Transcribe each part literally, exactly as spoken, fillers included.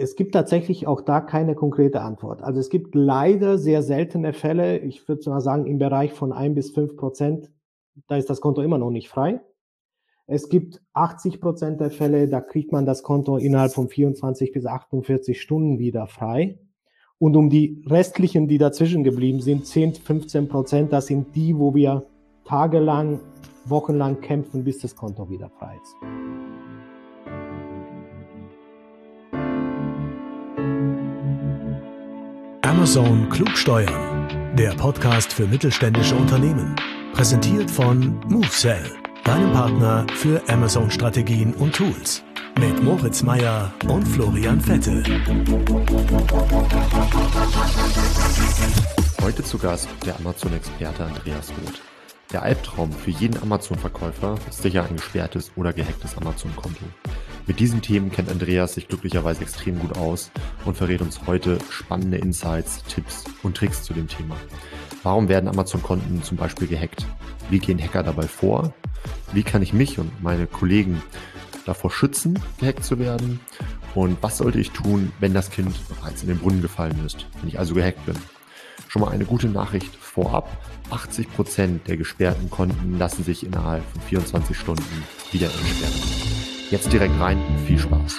Es gibt tatsächlich auch da keine konkrete Antwort. Also es gibt leider sehr seltene Fälle, ich würde mal sagen im Bereich von ein bis fünf Prozent, da ist das Konto immer noch nicht frei. Es gibt achtzig Prozent der Fälle, da kriegt man das Konto innerhalb von vierundzwanzig bis achtundvierzig Stunden wieder frei. Und um die restlichen, die dazwischen geblieben sind, zehn, fünfzehn Prozent, das sind die, wo wir tagelang, wochenlang kämpfen, bis das Konto wieder frei ist. Amazon Klug Steuern, der Podcast für mittelständische Unternehmen. Präsentiert von MoveSell, deinem Partner für Amazon-Strategien und Tools. Mit Moritz Meyer und Florian Vettel. Heute zu Gast der Amazon-Experte Andreas Roth. Der Albtraum für jeden Amazon-Verkäufer ist sicher ein gesperrtes oder gehacktes Amazon-Konto. Mit diesen Themen kennt Andreas sich glücklicherweise extrem gut aus und verrät uns heute spannende Insights, Tipps und Tricks zu dem Thema. Warum werden Amazon-Konten zum Beispiel gehackt? Wie gehen Hacker dabei vor? Wie kann ich mich und meine Kollegen davor schützen, gehackt zu werden? Und was sollte ich tun, wenn das Kind bereits in den Brunnen gefallen ist, wenn ich also gehackt bin? Schon mal eine gute Nachricht vorab. achtzig Prozent der gesperrten Konten lassen sich innerhalb von vierundzwanzig Stunden wieder entsperren. Jetzt direkt rein, viel Spaß.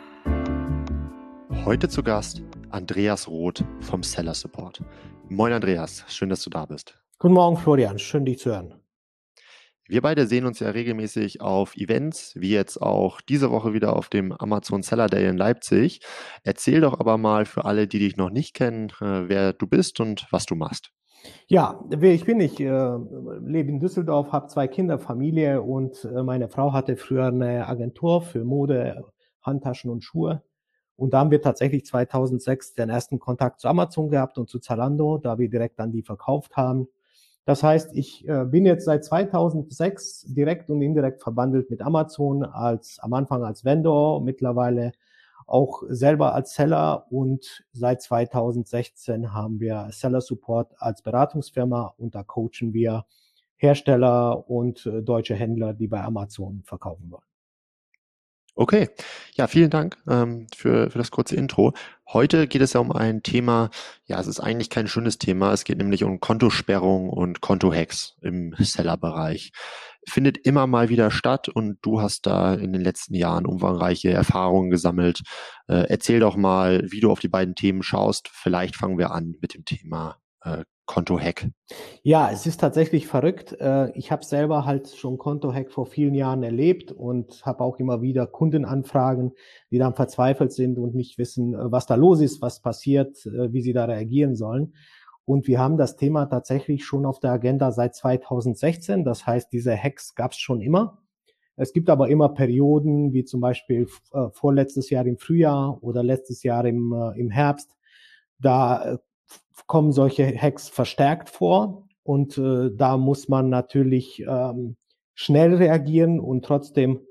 Heute zu Gast Andreas Roth vom Seller Support. Moin Andreas, schön, dass du da bist. Guten Morgen Florian, schön dich zu hören. Wir beide sehen uns ja regelmäßig auf Events, wie jetzt auch diese Woche wieder auf dem Amazon Seller Day in Leipzig. Erzähl doch aber mal für alle, die dich noch nicht kennen, wer du bist und was du machst. Ja, wer ich bin, ich äh, lebe in Düsseldorf, habe zwei Kinder, Familie und äh, meine Frau hatte früher eine Agentur für Mode, Handtaschen und Schuhe. Und da haben wir tatsächlich zweitausendsechs den ersten Kontakt zu Amazon gehabt und zu Zalando, da wir direkt an die verkauft haben. Das heißt, ich äh, bin jetzt seit zweitausendsechs direkt und indirekt verbandelt mit Amazon, als am Anfang als Vendor, mittlerweile auch selber als Seller und seit zweitausendsechzehn haben wir Seller Support als Beratungsfirma und da coachen wir Hersteller und äh, deutsche Händler, die bei Amazon verkaufen wollen. Okay, ja, vielen Dank ähm, für, für das kurze Intro. Heute geht es ja um ein Thema, ja, es ist eigentlich kein schönes Thema, es geht nämlich um Kontosperrung und Kontohacks im Seller-Bereich. Findet immer mal wieder statt und du hast da in den letzten Jahren umfangreiche Erfahrungen gesammelt. Äh, erzähl doch mal, wie du auf die beiden Themen schaust. Vielleicht fangen wir an mit dem Thema äh, Kontohack. Ja, es ist tatsächlich verrückt. Ich habe selber halt schon Kontohack vor vielen Jahren erlebt und habe auch immer wieder Kundenanfragen, die dann verzweifelt sind und nicht wissen, was da los ist, was passiert, wie sie da reagieren sollen. Und wir haben das Thema tatsächlich schon auf der Agenda seit zweitausendsechzehn. Das heißt, diese Hacks gab es schon immer. Es gibt aber immer Perioden, wie zum Beispiel äh, vorletztes Jahr im Frühjahr oder letztes Jahr im, äh, im Herbst. Da äh, kommen solche Hacks verstärkt vor und äh, da muss man natürlich ähm, schnell reagieren und trotzdem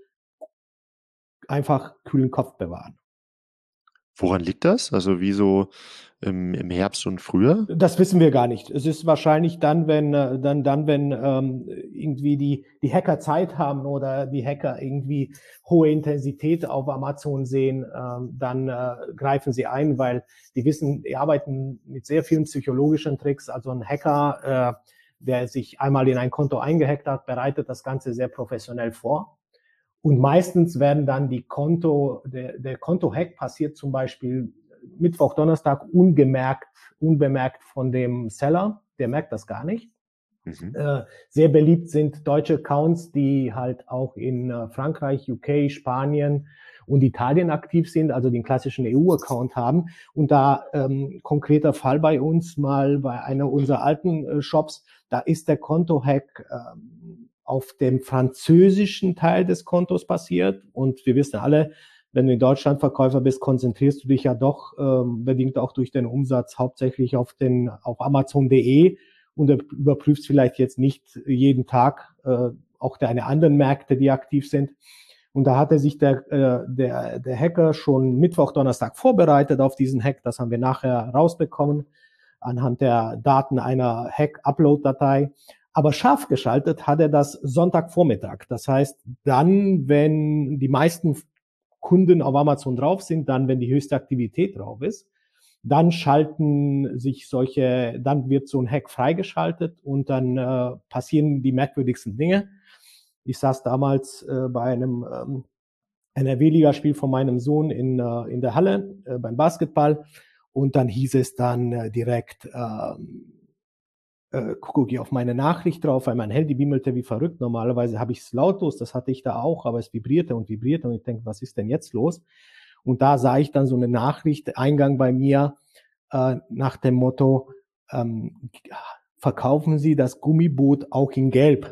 einfach kühlen Kopf bewahren. Woran liegt das? Also wieso im, im Herbst und früher? Das wissen wir gar nicht. Es ist wahrscheinlich dann, wenn äh, dann dann wenn ähm, irgendwie die die Hacker Zeit haben oder die Hacker irgendwie hohe Intensität auf Amazon sehen, ähm, dann äh, greifen sie ein, weil die wissen, die arbeiten mit sehr vielen psychologischen Tricks. Also ein Hacker, äh, der sich einmal in ein Konto eingehackt hat, bereitet das Ganze sehr professionell vor. Und meistens werden dann die Konto, der, der Konto-Hack passiert zum Beispiel Mittwoch, Donnerstag ungemerkt, unbemerkt von dem Seller. Der merkt das gar nicht. Mhm. Äh, sehr beliebt sind deutsche Accounts, die halt auch in äh, Frankreich, U K, Spanien und Italien aktiv sind, also den klassischen E U-Account haben. Und da ähm, konkreter Fall bei uns mal bei einer unserer alten äh, Shops, da ist der Konto-Hack ähm, auf dem französischen Teil des Kontos passiert. Und wir wissen alle, wenn du in Deutschland Verkäufer bist, konzentrierst du dich ja doch ähm, bedingt auch durch den Umsatz hauptsächlich auf den auf Amazon punkt de und überprüfst vielleicht jetzt nicht jeden Tag äh, auch deine anderen Märkte, die aktiv sind. Und da hatte sich der, äh, der, der Hacker schon Mittwoch, Donnerstag vorbereitet auf diesen Hack. Das haben wir nachher rausbekommen anhand der Daten einer Hack-Upload-Datei. Aber scharf geschaltet hat er das Sonntagvormittag. Das heißt, dann, wenn die meisten Kunden auf Amazon drauf sind, dann, wenn die höchste Aktivität drauf ist, dann schalten sich solche, dann wird so ein Hack freigeschaltet und dann äh, passieren die merkwürdigsten Dinge. Ich saß damals äh, bei einem ähm, N R W-Ligaspiel von meinem Sohn in, äh, in der Halle äh, beim Basketball und dann hieß es dann äh, direkt, ähm, äh, gucke ich auf meine Nachricht drauf, weil mein Handy bimmelte wie verrückt. Normalerweise habe ich es lautlos, das hatte ich da auch, aber es vibrierte und vibrierte und ich denke, was ist denn jetzt los? Und da sah ich dann so eine Nachricht, Eingang bei mir, äh, nach dem Motto, ähm, verkaufen Sie das Gummiboot auch in Gelb?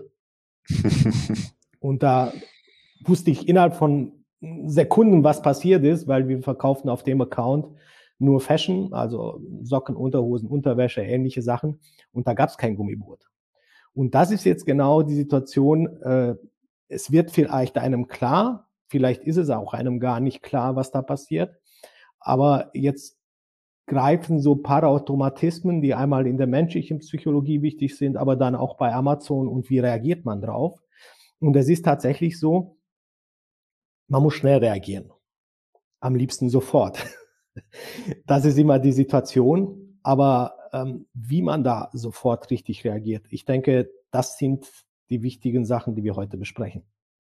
Und da wusste ich innerhalb von Sekunden, was passiert ist, weil wir verkauften auf dem Account nur Fashion, also Socken, Unterhosen, Unterwäsche, ähnliche Sachen. Und da gab es kein Gummiboot. Und das ist jetzt genau die Situation. Äh, es wird vielleicht einem klar, vielleicht ist es auch einem gar nicht klar, was da passiert. Aber jetzt greifen so Paraautomatismen, die einmal in der menschlichen Psychologie wichtig sind, aber dann auch bei Amazon und wie reagiert man drauf. Und es ist tatsächlich so, man muss schnell reagieren. Am liebsten sofort. Das ist immer die Situation. Aber ähm, wie man da sofort richtig reagiert, ich denke, das sind die wichtigen Sachen, die wir heute besprechen.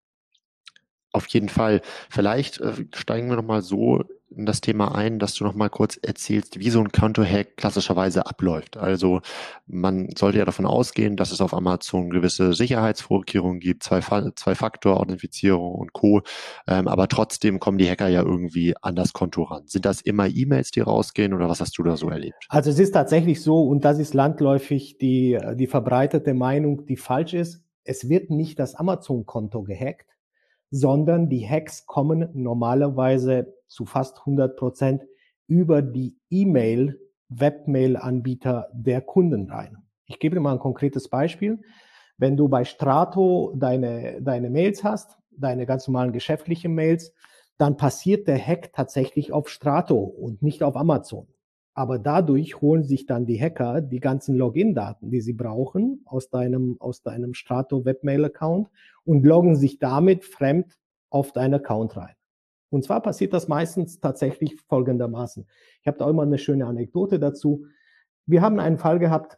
Auf jeden Fall. Vielleicht äh, steigen wir nochmal so in das Thema ein, dass du nochmal kurz erzählst, wie so ein Konto-Hack klassischerweise abläuft. Also man sollte ja davon ausgehen, dass es auf Amazon gewisse Sicherheitsvorkehrungen gibt, Zwei-Faktor-Authentifizierung und Co. Ähm, aber trotzdem kommen die Hacker ja irgendwie an das Konto ran. Sind das immer E-Mails, die rausgehen oder was hast du da so erlebt? Also es ist tatsächlich so, und das ist landläufig die, die verbreitete Meinung, die falsch ist. Es wird nicht das Amazon-Konto gehackt, sondern die Hacks kommen normalerweise zu fast hundert Prozent über die E-Mail, Webmail-Anbieter der Kunden rein. Ich gebe dir mal ein konkretes Beispiel. Wenn du bei Strato deine, deine Mails hast, deine ganz normalen geschäftlichen Mails, dann passiert der Hack tatsächlich auf Strato und nicht auf Amazon. Aber dadurch holen sich dann die Hacker die ganzen Login-Daten, die sie brauchen, aus deinem, aus deinem Strato-Webmail-Account und loggen sich damit fremd auf deinen Account rein. Und zwar passiert das meistens tatsächlich folgendermaßen. Ich habe da immer eine schöne Anekdote dazu. Wir haben einen Fall gehabt,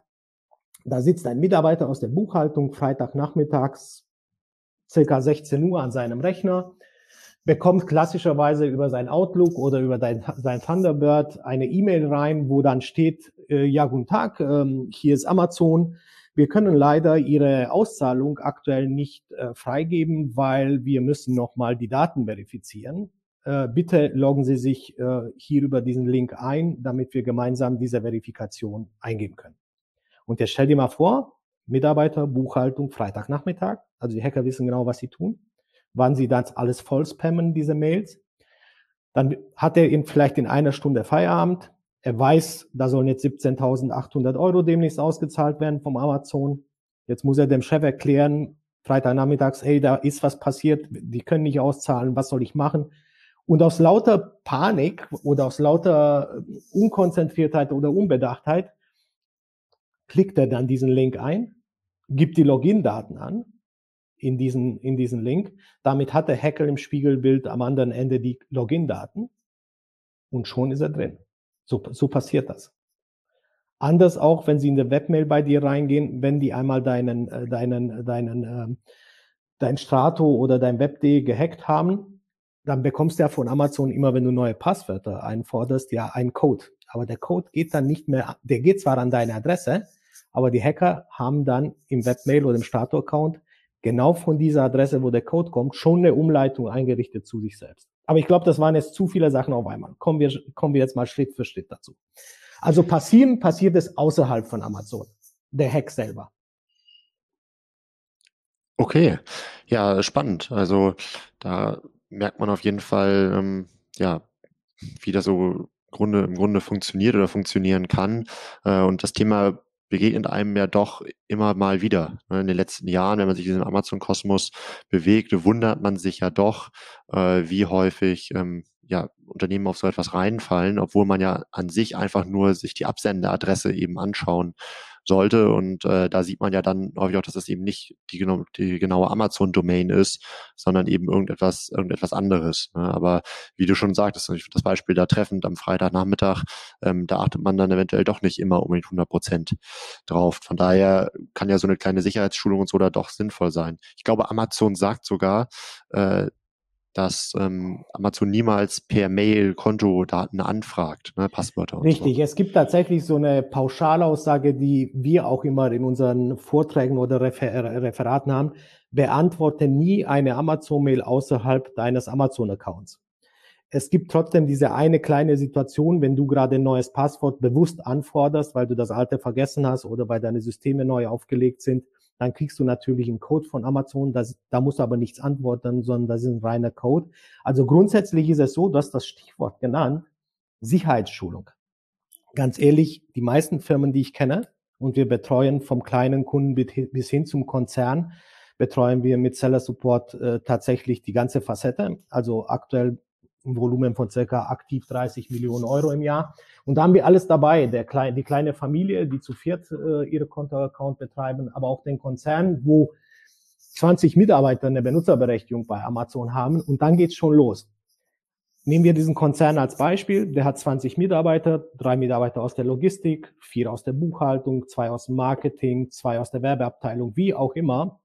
da sitzt ein Mitarbeiter aus der Buchhaltung Freitagnachmittags, circa sechzehn Uhr an seinem Rechner, bekommt klassischerweise über sein Outlook oder über dein, sein Thunderbird eine E-Mail rein, wo dann steht, äh, ja, guten Tag, ähm, hier ist Amazon. Wir können leider Ihre Auszahlung aktuell nicht äh, freigeben, weil wir müssen nochmal die Daten verifizieren. Äh, bitte loggen Sie sich äh, hier über diesen Link ein, damit wir gemeinsam diese Verifikation eingeben können. Und jetzt stell dir mal vor, Mitarbeiter, Buchhaltung, Freitagnachmittag, also die Hacker wissen genau, was sie tun. Wann sie das alles voll spammen, diese Mails. Dann hat er in, vielleicht in einer Stunde Feierabend. Er weiß, da sollen jetzt siebzehntausendachthundert Euro demnächst ausgezahlt werden vom Amazon. Jetzt muss er dem Chef erklären, Freitagnachmittags, hey, da ist was passiert, die können nicht auszahlen, was soll ich machen? Und aus lauter Panik oder aus lauter Unkonzentriertheit oder Unbedachtheit klickt er dann diesen Link ein, gibt die Login-Daten an, in diesen, in diesen Link. Damit hat der Hacker im Spiegelbild am anderen Ende die Login-Daten und schon ist er drin. So, so passiert das. Anders auch, wenn sie in der Webmail bei dir reingehen, wenn die einmal deinen, äh, deinen, deinen, äh, dein Strato oder dein Web.de gehackt haben, dann bekommst du ja von Amazon immer, wenn du neue Passwörter einforderst, ja einen Code. Aber der Code geht dann nicht mehr, der geht zwar an deine Adresse, aber die Hacker haben dann im Webmail oder im Strato-Account genau von dieser Adresse, wo der Code kommt, schon eine Umleitung eingerichtet zu sich selbst. Aber ich glaube, das waren jetzt zu viele Sachen auf einmal. Kommen wir, kommen wir jetzt mal Schritt für Schritt dazu. Also passieren, passiert es außerhalb von Amazon, der Hack selber. Okay, ja, spannend. Also da merkt man auf jeden Fall, ähm, ja, wie das so Grunde, im Grunde funktioniert oder funktionieren kann. Äh, und das Thema begegnet einem ja doch immer mal wieder. In den letzten Jahren, wenn man sich in diesem Amazon-Kosmos bewegt, wundert man sich ja doch, äh, wie häufig ähm, ja, Unternehmen auf so etwas reinfallen, obwohl man ja an sich einfach nur sich die Absenderadresse eben anschauen sollte. Und äh, da sieht man ja dann häufig auch, dass das eben nicht die, genau, die genaue Amazon-Domain ist, sondern eben irgendetwas, irgendetwas anderes. Ne? Aber wie du schon sagtest, ich finde das Beispiel da treffend am Freitagnachmittag, ähm, da achtet man dann eventuell doch nicht immer unbedingt hundert Prozent drauf. Von daher kann ja so eine kleine Sicherheitsschulung und so da doch sinnvoll sein. Ich glaube, Amazon sagt sogar, äh, dass ähm, Amazon niemals per Mail Kontodaten anfragt, ne, Passwörter und Richtig, so. es gibt tatsächlich so eine Pauschalaussage, die wir auch immer in unseren Vorträgen oder Refer- Referaten haben. Beantworte nie eine Amazon-Mail außerhalb deines Amazon-Accounts. Es gibt trotzdem diese eine kleine Situation, wenn du gerade ein neues Passwort bewusst anforderst, weil du das alte vergessen hast oder weil deine Systeme neu aufgelegt sind, dann kriegst du natürlich einen Code von Amazon. Das, da musst du aber nichts antworten, sondern das ist ein reiner Code. Also grundsätzlich ist es so, du hast das Stichwort genannt, Sicherheitsschulung. Ganz ehrlich, die meisten Firmen, die ich kenne, und wir betreuen vom kleinen Kunden bis hin zum Konzern, betreuen wir mit Seller Support äh, tatsächlich die ganze Facette. Also aktuell ein Volumen von circa aktiv dreißig Millionen Euro im Jahr. Und da haben wir alles dabei. Der kleine, die kleine Familie, die zu viert äh, ihre Kontoaccount betreiben, aber auch den Konzern, wo zwanzig Mitarbeiter eine Benutzerberechtigung bei Amazon haben. Und dann geht's schon los. Nehmen wir diesen Konzern als Beispiel. Der hat zwanzig Mitarbeiter, drei Mitarbeiter aus der Logistik, vier aus der Buchhaltung, zwei aus dem Marketing, zwei aus der Werbeabteilung, wie auch immer.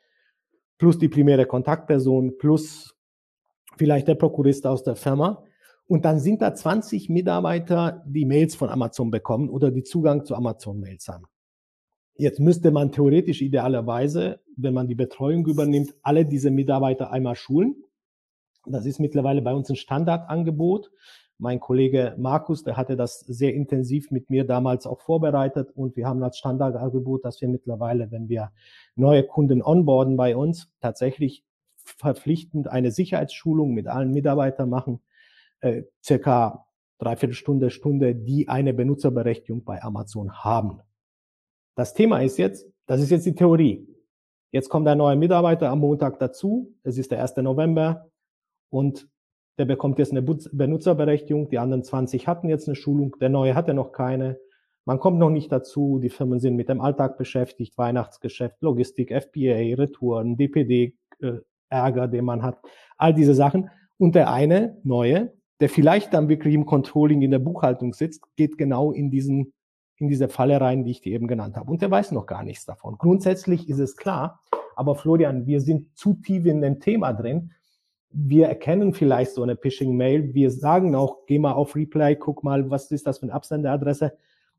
Plus die primäre Kontaktperson, plus vielleicht der Prokurist aus der Firma. Und dann sind da zwanzig Mitarbeiter, die Mails von Amazon bekommen oder die Zugang zu Amazon-Mails haben. Jetzt müsste man theoretisch idealerweise, wenn man die Betreuung übernimmt, alle diese Mitarbeiter einmal schulen. Das ist mittlerweile bei uns ein Standardangebot. Mein Kollege Markus, der hatte das sehr intensiv mit mir damals auch vorbereitet und wir haben als Standardangebot, dass wir mittlerweile, wenn wir neue Kunden onboarden bei uns, tatsächlich verpflichtend eine Sicherheitsschulung mit allen Mitarbeitern machen, äh, circa dreiviertel Stunde, Stunde, die eine Benutzerberechtigung bei Amazon haben. Das Thema ist jetzt, das ist jetzt die Theorie. Jetzt kommt ein neuer Mitarbeiter am Montag dazu. Es ist der erste November. Und der bekommt jetzt eine Benutzerberechtigung. Die anderen zwanzig hatten jetzt eine Schulung. Der neue hatte noch keine. Man kommt noch nicht dazu. Die Firmen sind mit dem Alltag beschäftigt. Weihnachtsgeschäft, Logistik, F B A, Retouren, D P D, äh, Ärger, den man hat. All diese Sachen. Und der eine neue, der vielleicht dann wirklich im Controlling in der Buchhaltung sitzt, geht genau in diesen, in diese Falle rein, die ich dir eben genannt habe. Und der weiß noch gar nichts davon. Grundsätzlich ist es klar. Aber Florian, wir sind zu tief in dem Thema drin. Wir erkennen vielleicht so eine Phishing-Mail. Wir sagen auch, geh mal auf Reply, guck mal, was ist das für eine Absenderadresse.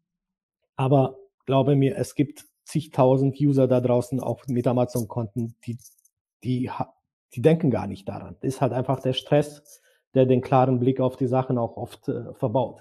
Aber glaube mir, es gibt zigtausend User da draußen, auch mit Amazon-Konten, die, die, die denken gar nicht daran. Das ist halt einfach der Stress, der den klaren Blick auf die Sachen auch oft äh, verbaut.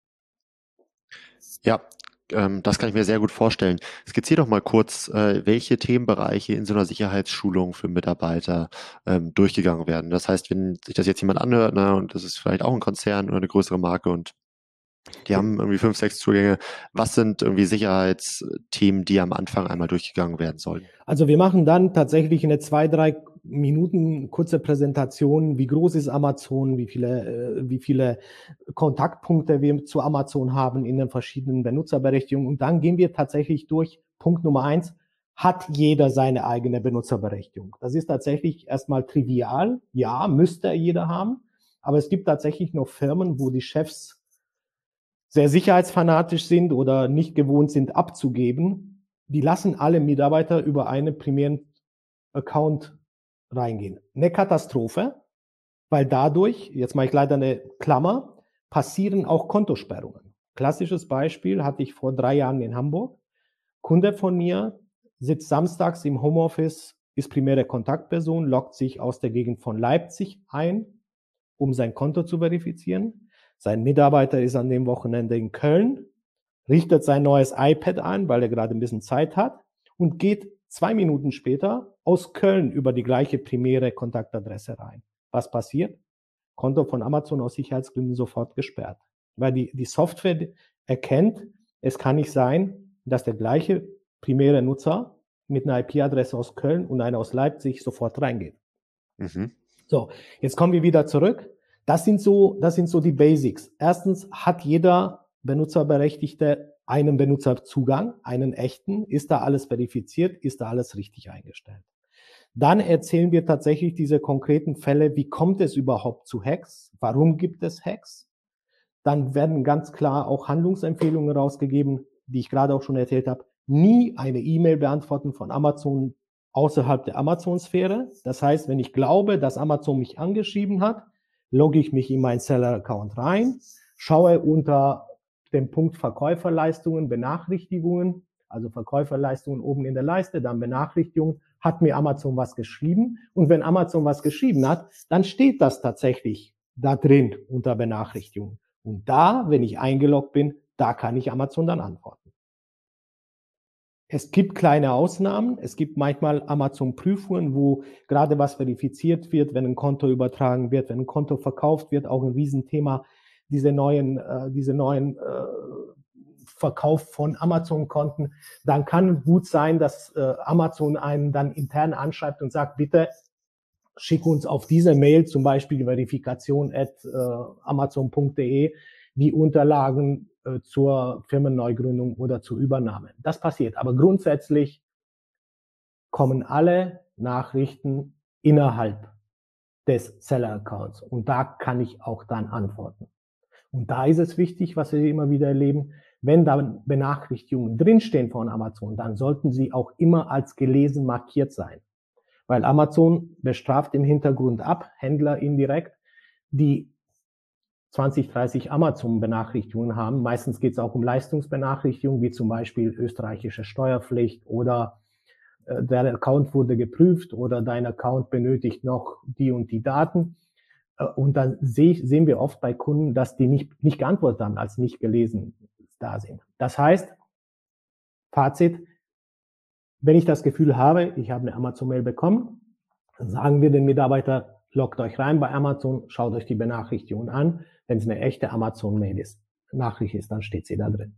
Ja, ähm, das kann ich mir sehr gut vorstellen. Skizzier doch mal kurz, äh, welche Themenbereiche in so einer Sicherheitsschulung für Mitarbeiter ähm, durchgegangen werden. Das heißt, wenn sich das jetzt jemand anhört, ne, und das ist vielleicht auch ein Konzern oder eine größere Marke und die haben irgendwie fünf, sechs Zugänge. Was sind irgendwie Sicherheitsthemen, die am Anfang einmal durchgegangen werden sollen? Also wir machen dann tatsächlich eine zwei, drei Minuten kurze Präsentation. Wie groß ist Amazon? Wie viele, äh, wie viele Kontaktpunkte wir zu Amazon haben in den verschiedenen Benutzerberechtigungen? Und dann gehen wir tatsächlich durch. Punkt Nummer eins. Hat jeder seine eigene Benutzerberechtigung? Das ist tatsächlich erstmal trivial. Ja, müsste jeder haben. Aber es gibt tatsächlich noch Firmen, wo die Chefs sehr sicherheitsfanatisch sind oder nicht gewohnt sind abzugeben, die lassen alle Mitarbeiter über einen primären Account reingehen. Eine Katastrophe, weil dadurch, jetzt mache ich leider eine Klammer, passieren auch Kontosperrungen. Klassisches Beispiel hatte ich vor drei Jahren in Hamburg. Kunde von mir sitzt samstags im Homeoffice, ist primäre Kontaktperson, loggt sich aus der Gegend von Leipzig ein, um sein Konto zu verifizieren. Sein Mitarbeiter ist an dem Wochenende in Köln, richtet sein neues iPad ein, weil er gerade ein bisschen Zeit hat und geht zwei Minuten später aus Köln über die gleiche primäre Kontaktadresse rein. Was passiert? Konto von Amazon aus Sicherheitsgründen sofort gesperrt. Weil die, die Software erkennt, es kann nicht sein, dass der gleiche primäre Nutzer mit einer I P-Adresse aus Köln und einer aus Leipzig sofort reingeht. Mhm. So, jetzt kommen wir wieder zurück. Das sind so, das sind so die Basics. Erstens hat jeder Benutzerberechtigte einen Benutzerzugang, einen echten, ist da alles verifiziert, ist da alles richtig eingestellt. Dann erzählen wir tatsächlich diese konkreten Fälle, wie kommt es überhaupt zu Hacks, warum gibt es Hacks. Dann werden ganz klar auch Handlungsempfehlungen rausgegeben, die ich gerade auch schon erzählt habe. Nie eine E-Mail beantworten von Amazon außerhalb der Amazon-Sphäre. Das heißt, wenn ich glaube, dass Amazon mich angeschrieben hat, logge ich mich in meinen Seller-Account rein, schaue unter dem Punkt Verkäuferleistungen, Benachrichtigungen, also Verkäuferleistungen oben in der Leiste, dann Benachrichtigungen, hat mir Amazon was geschrieben. Und wenn Amazon was geschrieben hat, dann steht das tatsächlich da drin unter Benachrichtigungen. Und da, wenn ich eingeloggt bin, da kann ich Amazon dann antworten. Es gibt kleine Ausnahmen. Es gibt manchmal Amazon-Prüfungen, wo gerade was verifiziert wird, wenn ein Konto übertragen wird, wenn ein Konto verkauft wird, auch ein Riesenthema, diese neuen, äh, diese neuen äh, Verkauf von Amazon-Konten. Dann kann gut sein, dass äh, Amazon einen dann intern anschreibt und sagt, bitte schick uns auf diese Mail zum Beispiel verifikation at amazon punkt de die Unterlagen äh, zur Firmenneugründung oder zur Übernahme. Das passiert. Aber grundsätzlich kommen alle Nachrichten innerhalb des Seller-Accounts. Und da kann ich auch dann antworten. Und da ist es wichtig, was wir immer wieder erleben, wenn da Benachrichtigungen drinstehen von Amazon, dann sollten sie auch immer als gelesen markiert sein. Weil Amazon bestraft im Hintergrund ab, Händler indirekt, die zwanzig, dreißig Amazon-Benachrichtigungen haben. Meistens geht es auch um Leistungsbenachrichtigungen, wie zum Beispiel österreichische Steuerpflicht oder äh, der Account wurde geprüft oder dein Account benötigt noch die und die Daten. Äh, und dann seh, sehen wir oft bei Kunden, dass die nicht, nicht geantwortet haben, als nicht gelesen da sind. Das heißt, Fazit, wenn ich das Gefühl habe, ich habe eine Amazon-Mail bekommen, dann sagen wir den Mitarbeiter, loggt euch rein bei Amazon, schaut euch die Benachrichtigung an. Wenn es eine echte Amazon-Mail ist, Nachricht ist, dann steht sie da drin.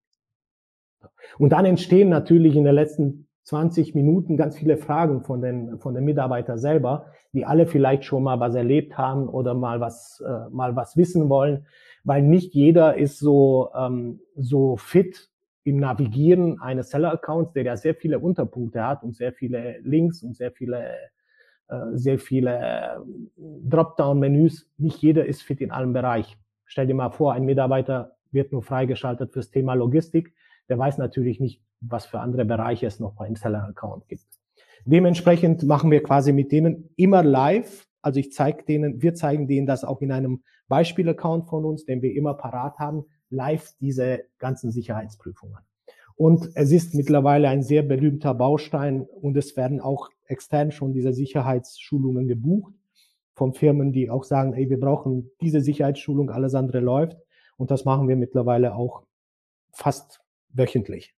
Und dann entstehen natürlich in den letzten zwanzig Minuten ganz viele Fragen von den, von den Mitarbeitern selber, die alle vielleicht schon mal was erlebt haben oder mal was, äh, mal was wissen wollen, weil nicht jeder ist so, ähm, so fit im Navigieren eines Seller-Accounts, der ja sehr viele Unterpunkte hat und sehr viele Links und sehr viele, äh, sehr viele Dropdown-Menüs. Nicht jeder ist fit in allen Bereichen. Stell dir mal vor, ein Mitarbeiter wird nur freigeschaltet fürs Thema Logistik. Der weiß natürlich nicht, was für andere Bereiche es noch beim Seller-Account gibt. Dementsprechend machen wir quasi mit denen immer live. Also ich zeige denen, wir zeigen denen das auch in einem Beispiel-Account von uns, den wir immer parat haben, live diese ganzen Sicherheitsprüfungen. Und es ist mittlerweile ein sehr berühmter Baustein und es werden auch extern schon diese Sicherheitsschulungen gebucht von Firmen, die auch sagen, hey, wir brauchen diese Sicherheitsschulung, alles andere läuft. Und das machen wir mittlerweile auch fast wöchentlich.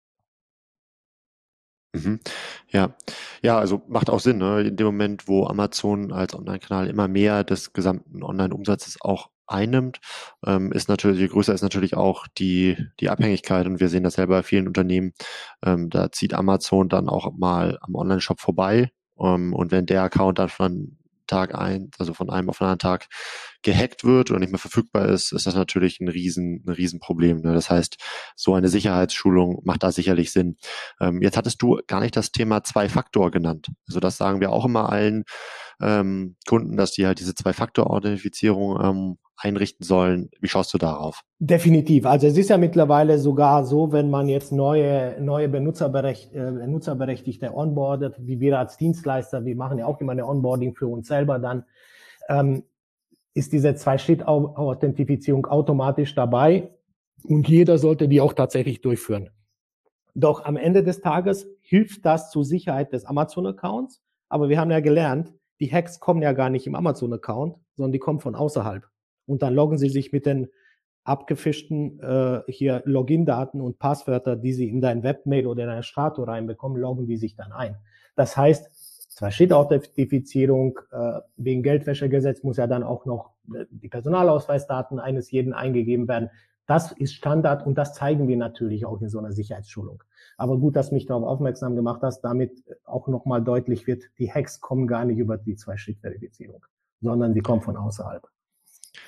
Mhm. Ja, ja, also macht auch Sinn, ne? In dem Moment, wo Amazon als Online-Kanal immer mehr des gesamten Online-Umsatzes auch einnimmt, ähm, ist natürlich, je größer ist natürlich auch die, die Abhängigkeit und wir sehen das selber bei vielen Unternehmen, ähm, da zieht Amazon dann auch mal am Online-Shop vorbei ähm, und wenn der Account dann von Tag ein, also von einem auf den anderen Tag gehackt wird oder nicht mehr verfügbar ist, ist das natürlich ein riesen, ein Riesenproblem. Ne? Das heißt, so eine Sicherheitsschulung macht da sicherlich Sinn. Ähm, jetzt hattest du gar nicht das Thema Zwei-Faktor genannt. Also das sagen wir auch immer allen ähm, Kunden, dass die halt diese Zwei-Faktor-Authentifizierung ähm, einrichten sollen. Wie schaust du darauf? Definitiv. Also es ist ja mittlerweile sogar so, wenn man jetzt neue, neue Benutzerberecht, äh, Benutzerberechtigte onboardet, wie wir als Dienstleister, wir machen ja auch immer eine Onboarding für uns selber dann, ähm, ist diese Zwei-Schritt-Authentifizierung automatisch dabei und jeder sollte die auch tatsächlich durchführen. Doch am Ende des Tages hilft das zur Sicherheit des Amazon-Accounts, aber wir haben ja gelernt, die Hacks kommen ja gar nicht im Amazon-Account, sondern die kommen von außerhalb. Und dann loggen sie sich mit den abgefischten äh, hier Login-Daten und Passwörter, die sie in dein Webmail oder in deine Strato reinbekommen, loggen die sich dann ein. Das heißt, Zwei-Schritt-Authentifizierung, äh, wegen Geldwäschegesetz muss ja dann auch noch äh, die Personalausweisdaten eines jeden eingegeben werden. Das ist Standard und das zeigen wir natürlich auch in so einer Sicherheitsschulung. Aber gut, dass du mich darauf aufmerksam gemacht hast, damit auch nochmal deutlich wird, die Hacks kommen gar nicht über die Zwei-Schritt-Verifizierung, sondern die kommen von außerhalb.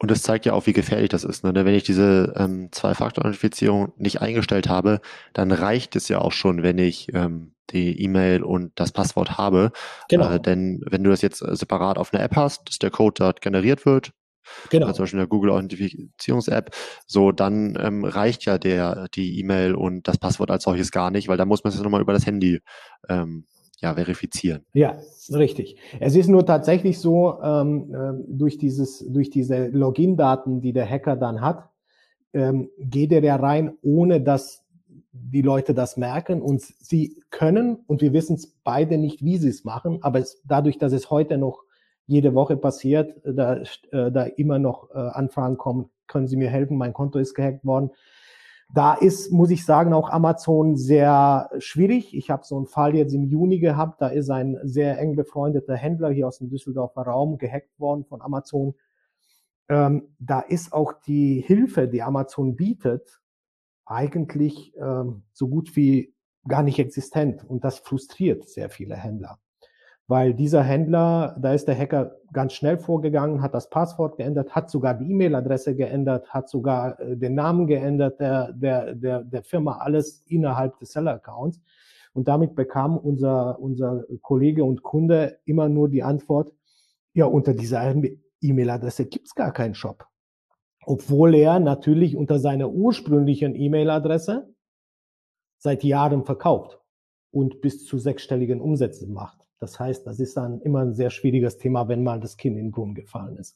Und das zeigt ja auch, wie gefährlich das ist. Ne? Wenn ich diese ähm, Zwei-Faktor-Authentifizierung nicht eingestellt habe, dann reicht es ja auch schon, wenn ich ähm, die E-Mail und das Passwort habe. Genau. Äh, denn wenn du das jetzt äh, separat auf einer App hast, dass der Code dort generiert wird, Genau. äh, zum Beispiel in der Google-Authentifizierungs-App, so dann ähm, reicht ja der die E-Mail und das Passwort als solches gar nicht, weil da muss man es ja nochmal über das Handy ähm, ja, verifizieren. Ja, richtig. Es ist nur tatsächlich so, ähm, äh, durch dieses, durch diese Login-Daten, die der Hacker dann hat, ähm, geht er ja rein, ohne dass die Leute das merken, und sie können, und wir wissen es beide nicht, wie sie es machen, aber es, dadurch, dass es heute noch jede Woche passiert, da, äh, da immer noch äh, Anfragen kommen, können Sie mir helfen, mein Konto ist gehackt worden. Da ist, muss ich sagen, auch Amazon sehr schwierig. Ich habe so einen Fall jetzt im Juni gehabt. Da ist ein sehr eng befreundeter Händler hier aus dem Düsseldorfer Raum gehackt worden von Amazon. Ähm, da ist auch die Hilfe, die Amazon bietet, eigentlich ähm, so gut wie gar nicht existent. Und das frustriert sehr viele Händler. Weil dieser Händler, da ist der Hacker ganz schnell vorgegangen, hat das Passwort geändert, hat sogar die E-Mail-Adresse geändert, hat sogar äh, den Namen geändert der, der, der, der Firma, alles innerhalb des Seller-Accounts. Und damit bekam unser, unser Kollege und Kunde immer nur die Antwort, ja, unter dieser E-Mail-Adresse gibt's gar keinen Shop. Obwohl er natürlich unter seiner ursprünglichen E-Mail-Adresse seit Jahren verkauft und bis zu sechsstelligen Umsätzen macht. Das heißt, das ist dann immer ein sehr schwieriges Thema, wenn mal das Kind in den Brunnen gefallen ist.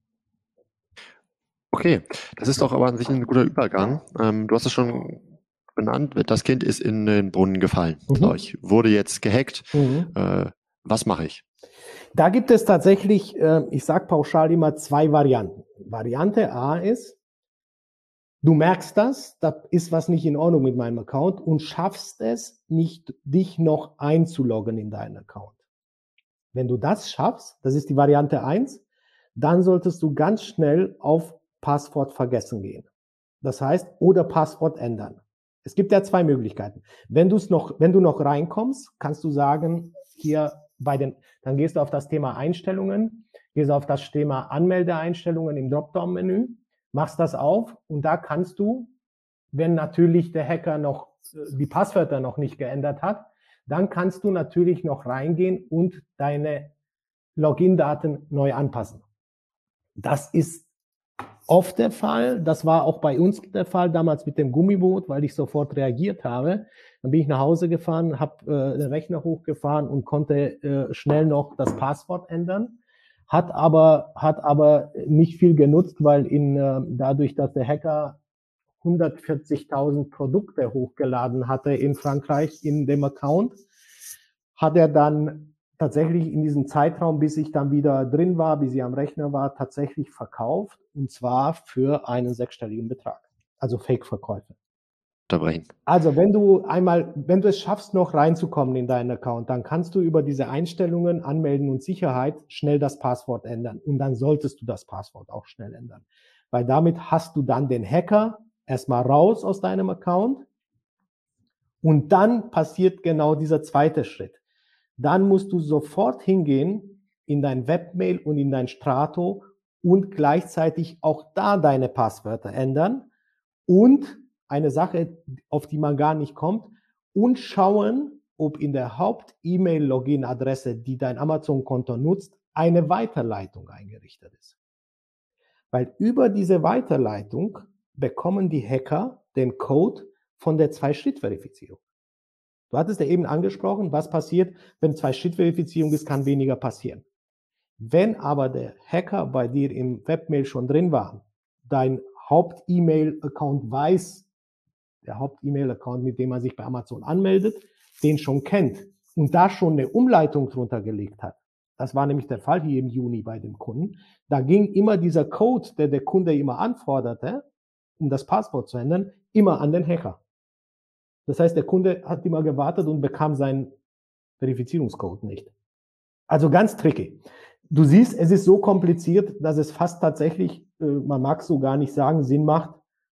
Okay, das ist doch aber an sich ein guter Übergang. Ähm, du hast es schon benannt, das Kind ist in den Brunnen gefallen. Mhm. So, ich wurde jetzt gehackt. Mhm. Äh, was mache ich? Da gibt es tatsächlich, äh, ich sage pauschal immer zwei Varianten. Variante A ist, du merkst das, da ist was nicht in Ordnung mit meinem Account und schaffst es nicht, dich noch einzuloggen in deinen Account. Wenn du das schaffst, das ist die Variante eins, dann solltest du ganz schnell auf Passwort vergessen gehen. Das heißt, oder Passwort ändern. Es gibt ja zwei Möglichkeiten. Wenn du es noch, wenn du noch reinkommst, kannst du sagen, hier bei den, dann gehst du auf das Thema Einstellungen, gehst auf das Thema Anmeldeeinstellungen im Dropdown-Menü, machst das auf und da kannst du, wenn natürlich der Hacker noch die Passwörter noch nicht geändert hat, dann kannst du natürlich noch reingehen und deine Login-Daten neu anpassen. Das ist oft der Fall. Das war auch bei uns der Fall damals mit dem Gummiboot, weil ich sofort reagiert habe. Dann bin ich nach Hause gefahren, habe äh, den Rechner hochgefahren und konnte äh, schnell noch das Passwort ändern. Hat aber, hat aber nicht viel genutzt, weil in, äh, dadurch, dass der Hacker hundertvierzigtausend Produkte hochgeladen hatte in Frankreich in dem Account, hat er dann tatsächlich in diesem Zeitraum, bis ich dann wieder drin war, bis ich am Rechner war, tatsächlich verkauft, und zwar für einen sechsstelligen Betrag. Also Fake-Verkäufe. Also wenn du einmal, wenn du es schaffst, noch reinzukommen in deinen Account, dann kannst du über diese Einstellungen, Anmelden und Sicherheit schnell das Passwort ändern. Und dann solltest du das Passwort auch schnell ändern. Weil damit hast du dann den Hacker erstmal raus aus deinem Account. Und dann passiert genau dieser zweite Schritt. Dann musst du sofort hingehen in dein Webmail und in dein Strato und gleichzeitig auch da deine Passwörter ändern und eine Sache, auf die man gar nicht kommt, und schauen, ob in der Haupt-E-Mail-Login-Adresse, die dein Amazon-Konto nutzt, eine Weiterleitung eingerichtet ist. Weil über diese Weiterleitung bekommen die Hacker den Code von der Zwei-Schritt-Verifizierung. Du hattest ja eben angesprochen, was passiert, wenn Zwei-Schritt-Verifizierung ist, kann weniger passieren. Wenn aber der Hacker bei dir im Webmail schon drin war, dein Haupt-E-Mail-Account weiß, der Haupt-E-Mail-Account, mit dem man sich bei Amazon anmeldet, den schon kennt und da schon eine Umleitung drunter gelegt hat. Das war nämlich der Fall hier im Juni bei dem Kunden. Da ging immer dieser Code, der der Kunde immer anforderte, um das Passwort zu ändern, immer an den Hacker. Das heißt, der Kunde hat immer gewartet und bekam seinen Verifizierungscode nicht. Also ganz tricky. Du siehst, es ist so kompliziert, dass es fast tatsächlich, man mag so gar nicht sagen, Sinn macht,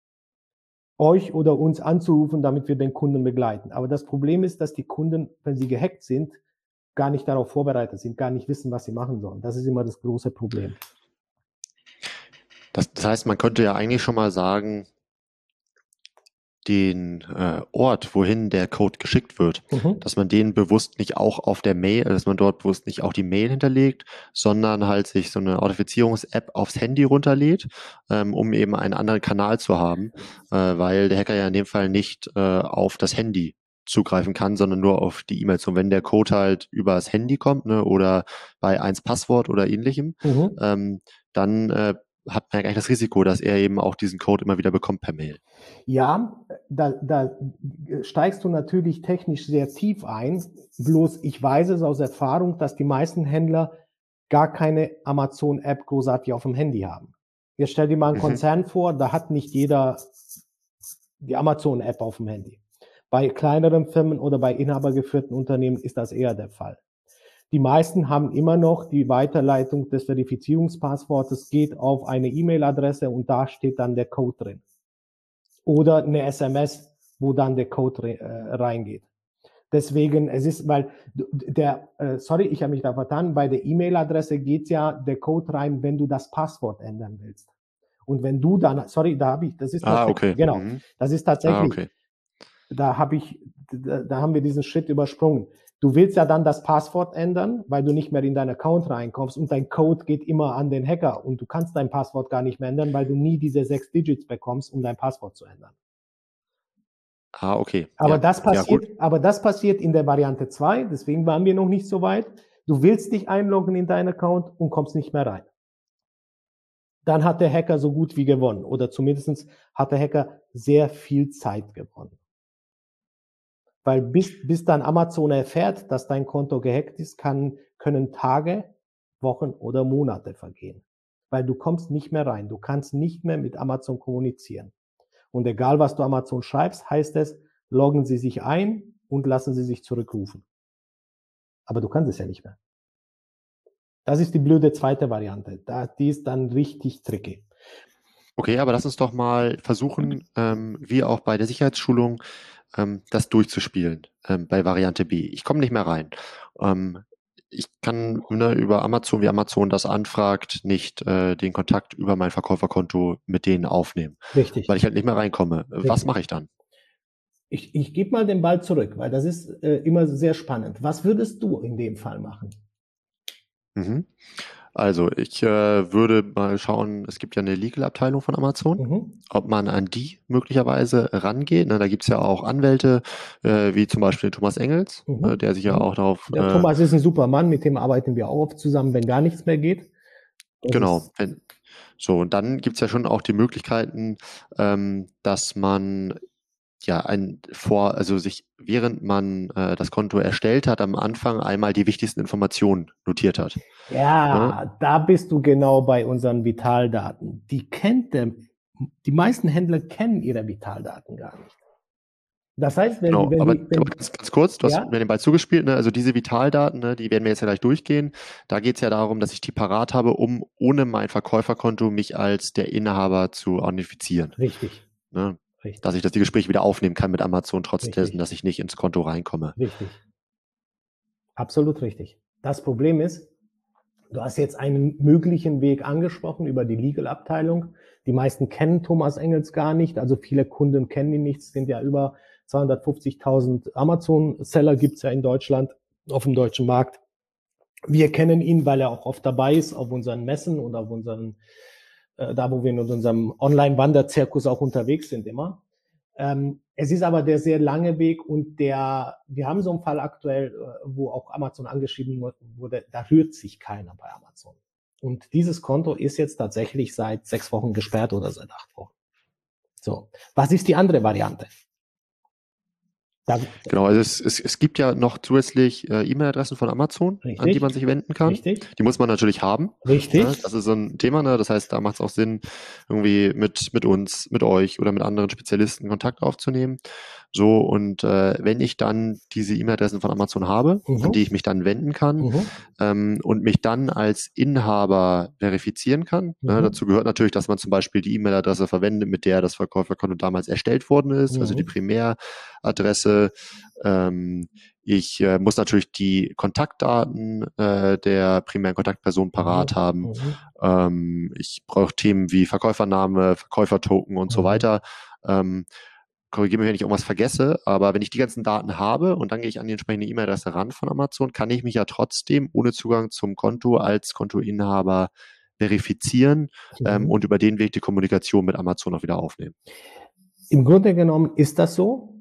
euch oder uns anzurufen, damit wir den Kunden begleiten. Aber das Problem ist, dass die Kunden, wenn sie gehackt sind, gar nicht darauf vorbereitet sind, gar nicht wissen, was sie machen sollen. Das ist immer das große Problem. Das, das heißt, man könnte ja eigentlich schon mal sagen, den äh, Ort, wohin der Code geschickt wird, Mhm. dass man den bewusst nicht auch auf der Mail, dass man dort bewusst nicht auch die Mail hinterlegt, sondern halt sich so eine Authentifizierungs-App aufs Handy runterlädt, ähm, um eben einen anderen Kanal zu haben, äh, weil der Hacker ja in dem Fall nicht äh, auf das Handy zugreifen kann, sondern nur auf die E-Mails. Und wenn der Code halt übers Handy kommt, ne, oder bei eins Passwort oder ähnlichem, Mhm. ähm, dann äh, hat man ja gleich das Risiko, dass er eben auch diesen Code immer wieder bekommt per Mail. Ja, da, da steigst du natürlich technisch sehr tief ein. Bloß ich weiß es aus Erfahrung, dass die meisten Händler gar keine Amazon-App großartig auf dem Handy haben. Jetzt stell dir mal einen Mhm. Konzern vor, da hat nicht jeder die Amazon-App auf dem Handy. Bei kleineren Firmen oder bei inhabergeführten Unternehmen ist das eher der Fall. Die meisten haben immer noch die Weiterleitung des Verifizierungspasswortes, geht auf eine E-Mail-Adresse und da steht dann der Code drin. Oder eine S M S, wo dann der Code re, äh, reingeht. Deswegen, es ist, weil der, äh, sorry, ich habe mich da vertan, bei der E-Mail-Adresse geht ja der Code rein, wenn du das Passwort ändern willst. Und wenn du dann, sorry, da habe ich, das ist Ah, tatsächlich, okay. genau, Mhm. das ist Ah, tatsächlich, okay. da habe ich, da, da haben wir diesen Schritt übersprungen. Du willst ja dann das Passwort ändern, weil du nicht mehr in deinen Account reinkommst und dein Code geht immer an den Hacker und du kannst dein Passwort gar nicht mehr ändern, weil du nie diese sechs Digits bekommst, um dein Passwort zu ändern. Ah, okay. Aber Ja. das Ja, gut. passiert, aber das passiert in der Variante zwei, deswegen waren wir noch nicht so weit. Du willst dich einloggen in deinen Account und kommst nicht mehr rein. Dann hat der Hacker so gut wie gewonnen oder zumindest hat der Hacker sehr viel Zeit gewonnen. Weil bis, bis dann Amazon erfährt, dass dein Konto gehackt ist, kann, können Tage, Wochen oder Monate vergehen. Weil du kommst nicht mehr rein. Du kannst nicht mehr mit Amazon kommunizieren. Und egal, was du Amazon schreibst, heißt es, loggen Sie sich ein und lassen Sie sich zurückrufen. Aber du kannst es ja nicht mehr. Das ist die blöde zweite Variante. Da, die ist dann richtig tricky. Okay, aber lass uns doch mal versuchen, ähm, wie auch bei der Sicherheitsschulung, ähm, das durchzuspielen, ähm, bei Variante B. Ich komme nicht mehr rein. Ähm, ich kann ne, über Amazon, wie Amazon das anfragt, nicht äh, den Kontakt über mein Verkäuferkonto mit denen aufnehmen, Richtig. weil ich halt nicht mehr reinkomme. Was Richtig. mache ich dann? Ich, ich gebe mal den Ball zurück, weil das ist äh, immer sehr spannend. Was würdest du in dem Fall machen? Mhm. Also ich äh, würde mal schauen, es gibt ja eine Legal-Abteilung von Amazon, Mhm. ob man an die möglicherweise rangeht. Ne, da gibt es ja auch Anwälte, äh, wie zum Beispiel Thomas Engels, Mhm. äh, der sich ja Mhm. auch darauf... Der Äh, Thomas ist ein super Mann, mit dem arbeiten wir auch oft zusammen, wenn gar nichts mehr geht. Das genau. ist- Wenn, so, und dann gibt es ja schon auch die Möglichkeiten, ähm, dass man ja ein vor, also sich, während man äh, das Konto erstellt hat, am Anfang einmal die wichtigsten Informationen notiert hat. Ja, Ne? da bist du genau bei unseren Vitaldaten. Die kennt der, die meisten Händler kennen ihre Vitaldaten gar nicht. Das heißt, wenn Genau, die, wenn aber, die, wenn, aber ganz, ganz kurz, du hast ja, mir den Ball zugespielt, ne? Also diese Vitaldaten, ne, die werden wir jetzt ja gleich durchgehen. Da geht es ja darum, dass ich die parat habe, um ohne mein Verkäuferkonto mich als der Inhaber zu identifizieren. richtig, Ne? richtig, Dass ich das die Gespräche wieder aufnehmen kann mit Amazon, trotz Richtig. dessen, dass ich nicht ins Konto reinkomme. richtig. Absolut richtig. Das Problem ist, du hast jetzt einen möglichen Weg angesprochen über die Legal-Abteilung. Die meisten kennen Thomas Engels gar nicht, also viele Kunden kennen ihn nicht. Es sind ja über zweihundertfünfzigtausend Amazon-Seller gibt es ja in Deutschland, auf dem deutschen Markt. Wir kennen ihn, weil er auch oft dabei ist auf unseren Messen und auf unseren, äh, da wo wir in unserem Online-Wanderzirkus auch unterwegs sind immer. Ähm, es ist aber der sehr lange Weg und der, wir haben so einen Fall aktuell, äh, wo auch Amazon angeschrieben wurde, da rührt sich keiner bei Amazon. Und dieses Konto ist jetzt tatsächlich seit sechs Wochen gesperrt oder seit acht Wochen. So, was ist die andere Variante? Da, Genau, also es, es, es gibt ja noch zusätzlich äh, E-Mail-Adressen von Amazon, Richtig. an die man sich wenden kann. Richtig. Die muss man natürlich haben. Richtig. Ne? Das ist so ein Thema, ne? Das heißt, da macht es auch Sinn, irgendwie mit, mit uns, mit euch oder mit anderen Spezialisten Kontakt aufzunehmen. So, und äh, wenn ich dann diese E-Mail-Adressen von Amazon habe, Mhm. an die ich mich dann wenden kann Mhm. ähm, und mich dann als Inhaber verifizieren kann. Mhm. Ne, dazu gehört natürlich, dass man zum Beispiel die E-Mail-Adresse verwendet, mit der das Verkäuferkonto damals erstellt worden ist, Mhm. also die Primäradresse. Ähm, ich äh, muss natürlich die Kontaktdaten äh, der primären Kontaktperson parat Mhm. haben. Mhm. Ähm, ich brauche Themen wie Verkäufername, Verkäufertoken und so Mhm. weiter. Ähm, korrigiere mich, wenn ich irgendwas vergesse, aber wenn ich die ganzen Daten habe und dann gehe ich an die entsprechende E-Mail-Adresse ran von Amazon, kann ich mich ja trotzdem ohne Zugang zum Konto als Kontoinhaber verifizieren ähm, Mhm. und über den Weg die Kommunikation mit Amazon auch wieder aufnehmen. Im Grunde genommen ist das so,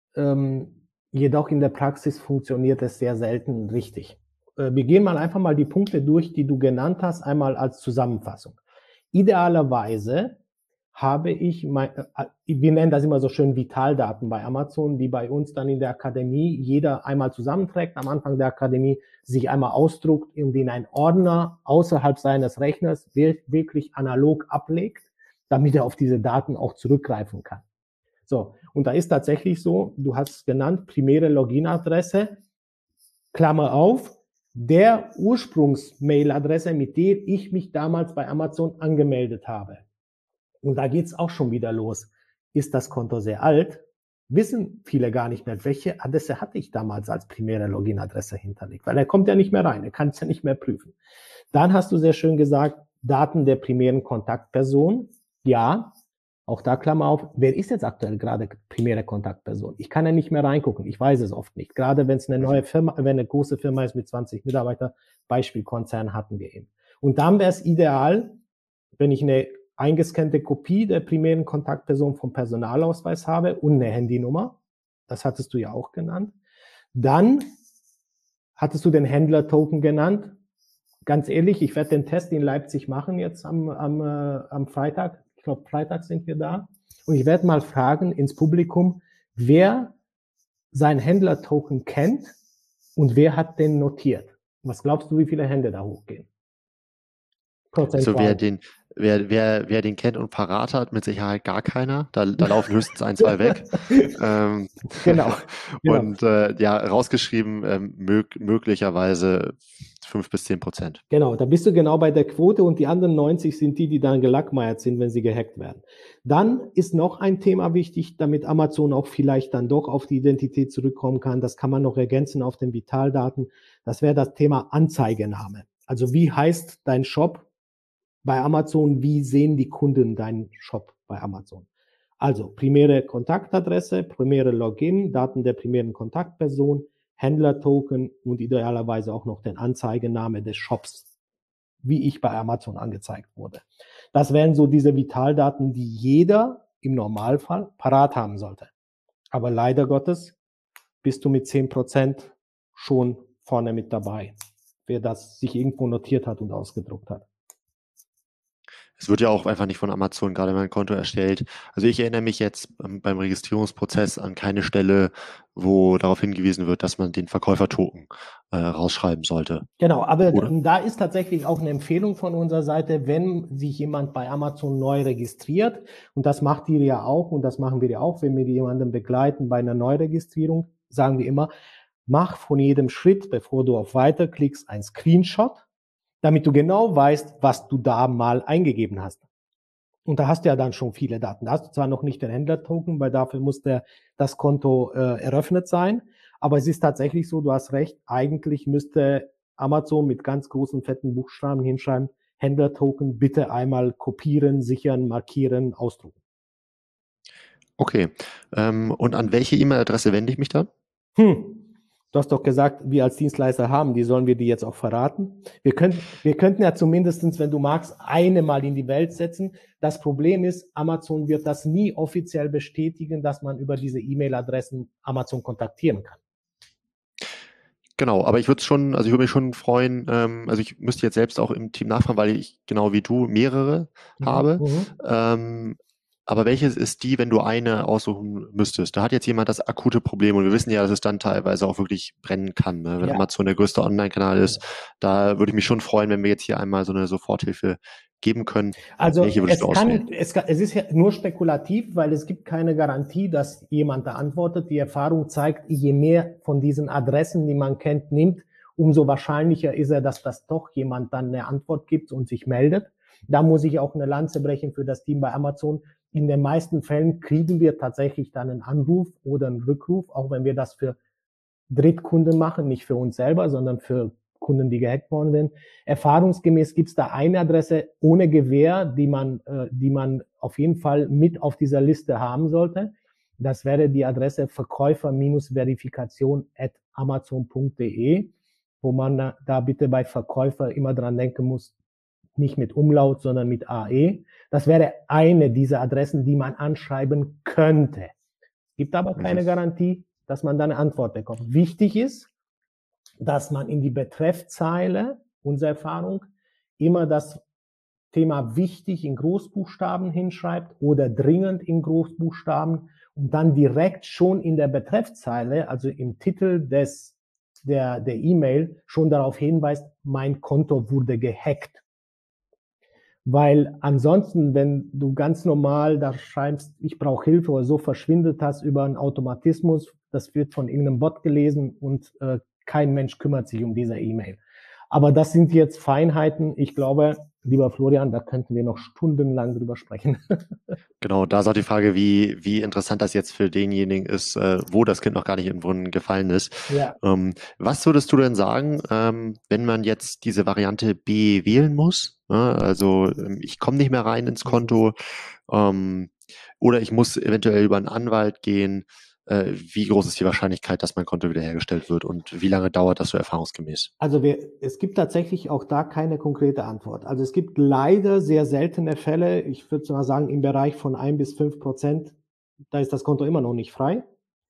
ähm, jedoch in der Praxis funktioniert es sehr selten richtig. Äh, wir gehen mal einfach mal die Punkte durch, die du genannt hast, einmal als Zusammenfassung. Idealerweise habe ich, mein, äh, wir nennen das immer so schön Vitaldaten bei Amazon, die bei uns dann in der Akademie jeder einmal zusammenträgt, am Anfang der Akademie sich einmal ausdruckt und in einen Ordner außerhalb seines Rechners wirklich analog ablegt, damit er auf diese Daten auch zurückgreifen kann. So, und da ist tatsächlich so, du hast es genannt, primäre Login-Adresse, Klammer auf, der Ursprungs-Mail-Adresse, mit der ich mich damals bei Amazon angemeldet habe. Und da geht's auch schon wieder los. Ist das Konto sehr alt? Wissen viele gar nicht mehr, welche Adresse hatte ich damals als primäre Login-Adresse hinterlegt, weil er kommt ja nicht mehr rein, er kann es ja nicht mehr prüfen. Dann hast du sehr schön gesagt, Daten der primären Kontaktperson. Ja, auch da Klammer auf, wer ist jetzt aktuell gerade primäre Kontaktperson? Ich kann ja nicht mehr reingucken, ich weiß es oft nicht. Gerade wenn es eine neue Firma, wenn eine große Firma ist mit zwanzig Mitarbeitern, Beispielkonzern hatten wir eben. Und dann wäre es ideal, wenn ich eine eingescannte Kopie der primären Kontaktperson vom Personalausweis habe und eine Handynummer, das hattest du ja auch genannt. Dann hattest du den Händler-Token genannt. Ganz ehrlich, ich werde den Test in Leipzig machen jetzt am, am, äh, am Freitag. Ich glaube, Freitag sind wir da. Und ich werde mal fragen ins Publikum, wer seinen Händler-Token kennt und wer hat den notiert. Was glaubst du, wie viele Hände da hochgehen? Also wer den, wer, wer, wer den kennt und parat hat, mit Sicherheit gar keiner. Da, da laufen höchstens ein, zwei weg. ähm, genau, genau. Und äh, ja, rausgeschrieben ähm, mög möglicherweise fünf bis zehn Prozent. Genau, da bist du genau bei der Quote und die anderen neunzig sind die, die dann gelackmeiert sind, wenn sie gehackt werden. Dann ist noch ein Thema wichtig, damit Amazon auch vielleicht dann doch auf die Identität zurückkommen kann. Das kann man noch ergänzen auf den Vitaldaten. Das wäre das Thema Anzeigename. Also wie heißt dein Shop bei Amazon? Wie sehen die Kunden deinen Shop bei Amazon? Also primäre Kontaktadresse, primäre Login, Daten der primären Kontaktperson, Händler-Token und idealerweise auch noch den Anzeigename des Shops, wie ich bei Amazon angezeigt wurde. Das wären so diese Vitaldaten, die jeder im Normalfall parat haben sollte. Aber leider Gottes bist du mit zehn Prozent schon vorne mit dabei, wer das sich irgendwo notiert hat und ausgedruckt hat. Es wird ja auch einfach nicht von Amazon gerade mein Konto erstellt. Also ich erinnere mich jetzt beim Registrierungsprozess an keine Stelle, wo darauf hingewiesen wird, dass man den Verkäufertoken äh, rausschreiben sollte. Genau, aber Oder? Da ist tatsächlich auch eine Empfehlung von unserer Seite, wenn sich jemand bei Amazon neu registriert, und das macht ihr ja auch und das machen wir ja auch, wenn wir jemanden begleiten bei einer Neuregistrierung, sagen wir immer, mach von jedem Schritt, bevor du auf Weiter klickst, ein Screenshot, damit du genau weißt, was du da mal eingegeben hast. Und da hast du ja dann schon viele Daten. Da hast du zwar noch nicht den Händler-Token, weil dafür muss der, das Konto äh, eröffnet sein. Aber es ist tatsächlich so, du hast recht, eigentlich müsste Amazon mit ganz großen, fetten Buchstaben hinschreiben, Händler-Token bitte einmal kopieren, sichern, markieren, ausdrucken. Okay. Ähm, und an welche E-Mail-Adresse wende ich mich dann? Hm. Du hast doch gesagt, wir als Dienstleister haben, die sollen wir die jetzt auch verraten. Wir könnten, wir könnten ja zumindestens, wenn du magst, eine mal in die Welt setzen. Das Problem ist, Amazon wird das nie offiziell bestätigen, dass man über diese E-Mail-Adressen Amazon kontaktieren kann. Genau, aber ich würde schon, also ich würde mich schon freuen, ähm, also ich müsste jetzt selbst auch im Team nachfragen, weil ich genau wie du mehrere mhm. habe. Mhm. Ähm, Aber welches ist die, wenn du eine aussuchen müsstest? Da hat jetzt jemand das akute Problem und wir wissen ja, dass es dann teilweise auch wirklich brennen kann, ne? Wenn ja. Amazon der größte Online-Kanal ist. Da würde ich mich schon freuen, wenn wir jetzt hier einmal so eine Soforthilfe geben können? Also Welche würdest es du kann, auswählen? es kann, es ist ja nur spekulativ, weil es gibt keine Garantie, dass jemand da antwortet. Die Erfahrung zeigt, je mehr von diesen Adressen, die man kennt, nimmt, umso wahrscheinlicher ist er, dass das doch jemand dann eine Antwort gibt und sich meldet. Da muss ich auch eine Lanze brechen für das Team bei Amazon. In den meisten Fällen kriegen wir tatsächlich dann einen Anruf oder einen Rückruf, auch wenn wir das für Drittkunden machen, nicht für uns selber, sondern für Kunden, die gehackt worden sind. Erfahrungsgemäß gibt es da eine Adresse ohne Gewähr, die man, äh, die man auf jeden Fall mit auf dieser Liste haben sollte. Das wäre die Adresse verkäufer-verifikation at amazon punkt de, wo man da, da bitte bei Verkäufer immer dran denken muss, nicht mit Umlaut, sondern mit A E. Das wäre eine dieser Adressen, die man anschreiben könnte. Es gibt aber keine Garantie, dass man dann eine Antwort bekommt. Wichtig ist, dass man in die Betreffzeile, unsere Erfahrung, immer das Thema wichtig in Großbuchstaben hinschreibt oder dringend in Großbuchstaben und dann direkt schon in der Betreffzeile, also im Titel des, der, der E-Mail, schon darauf hinweist, mein Konto wurde gehackt. Weil ansonsten, wenn du ganz normal da schreibst, ich brauche Hilfe oder so, verschwindet das über einen Automatismus, das wird von irgendeinem Bot gelesen und äh, kein Mensch kümmert sich um diese E-Mail. Aber das sind jetzt Feinheiten. Ich glaube, lieber Florian, da könnten wir noch stundenlang drüber sprechen. Genau, da ist auch die Frage, wie, wie interessant das jetzt für denjenigen ist, äh, wo das Kind noch gar nicht in den Brunnen gefallen ist. Ja. Ähm, was würdest du denn sagen, ähm, wenn man jetzt diese Variante B wählen muss? Ne? Also ähm, ich komme nicht mehr rein ins Konto ähm, oder ich muss eventuell über einen Anwalt gehen. Äh, wie groß ist die Wahrscheinlichkeit, dass mein Konto wiederhergestellt wird und wie lange dauert das so erfahrungsgemäß? Also wir, es gibt tatsächlich auch da keine konkrete Antwort. Also es gibt leider sehr seltene Fälle, ich würde mal sagen im Bereich von ein bis fünf Prozent, da ist das Konto immer noch nicht frei.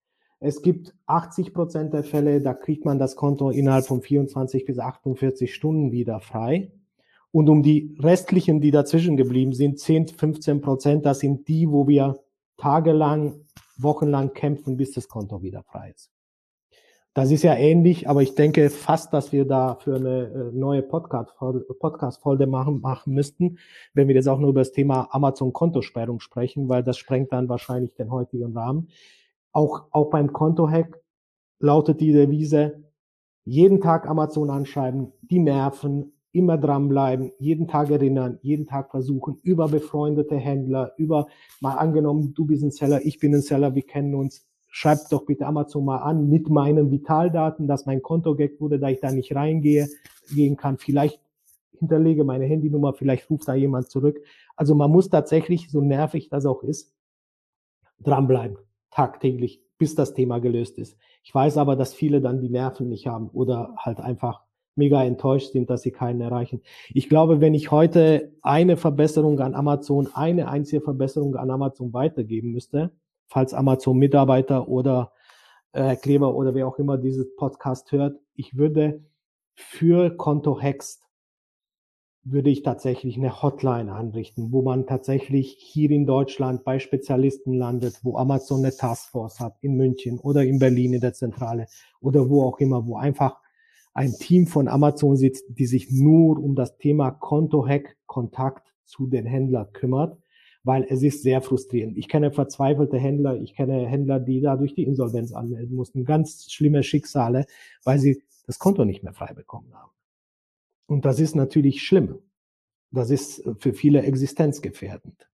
Es gibt achtzig Prozent der Fälle, da kriegt man das Konto innerhalb von vierundzwanzig bis achtundvierzig Stunden wieder frei. Und um die restlichen, die dazwischen geblieben sind, zehn, fünfzehn Prozent, das sind die, wo wir tagelang, wochenlang kämpfen, bis das Konto wieder frei ist. Das ist ja ähnlich, aber ich denke fast, dass wir da für eine neue Podcast-Folge machen, machen müssten, wenn wir jetzt auch nur über das Thema Amazon-Kontosperrung sprechen, weil das sprengt dann wahrscheinlich den heutigen Rahmen. Auch, auch beim Kontohack lautet die Devise, jeden Tag Amazon anschreiben, die nerven, immer dranbleiben, jeden Tag erinnern, jeden Tag versuchen, über befreundete Händler, über, mal angenommen, du bist ein Seller, ich bin ein Seller, wir kennen uns, schreibt doch bitte Amazon mal an mit meinen Vitaldaten, dass mein Konto gehackt wurde, da ich da nicht reingehe, gehen kann. Vielleicht hinterlege meine Handynummer, vielleicht ruft da jemand zurück. Also man muss tatsächlich, so nervig das auch ist, dranbleiben, tagtäglich, bis das Thema gelöst ist. Ich weiß aber, dass viele dann die Nerven nicht haben oder halt einfach mega enttäuscht sind, dass sie keinen erreichen. Ich glaube, wenn ich heute eine Verbesserung an Amazon, eine einzige Verbesserung an Amazon weitergeben müsste, falls Amazon-Mitarbeiter oder äh, Kleber oder wer auch immer dieses Podcast hört, ich würde für Konto-Hacks würde ich tatsächlich eine Hotline anrichten, wo man tatsächlich hier in Deutschland bei Spezialisten landet, wo Amazon eine Taskforce hat, in München oder in Berlin in der Zentrale oder wo auch immer, wo einfach ein Team von Amazon sitzt, die sich nur um das Thema Konto-Hack, Kontakt zu den Händlern kümmert, weil es ist sehr frustrierend. Ich kenne verzweifelte Händler, ich kenne Händler, die dadurch die Insolvenz anmelden mussten, ganz schlimme Schicksale, weil sie das Konto nicht mehr frei bekommen haben. Und das ist natürlich schlimm. Das ist für viele existenzgefährdend.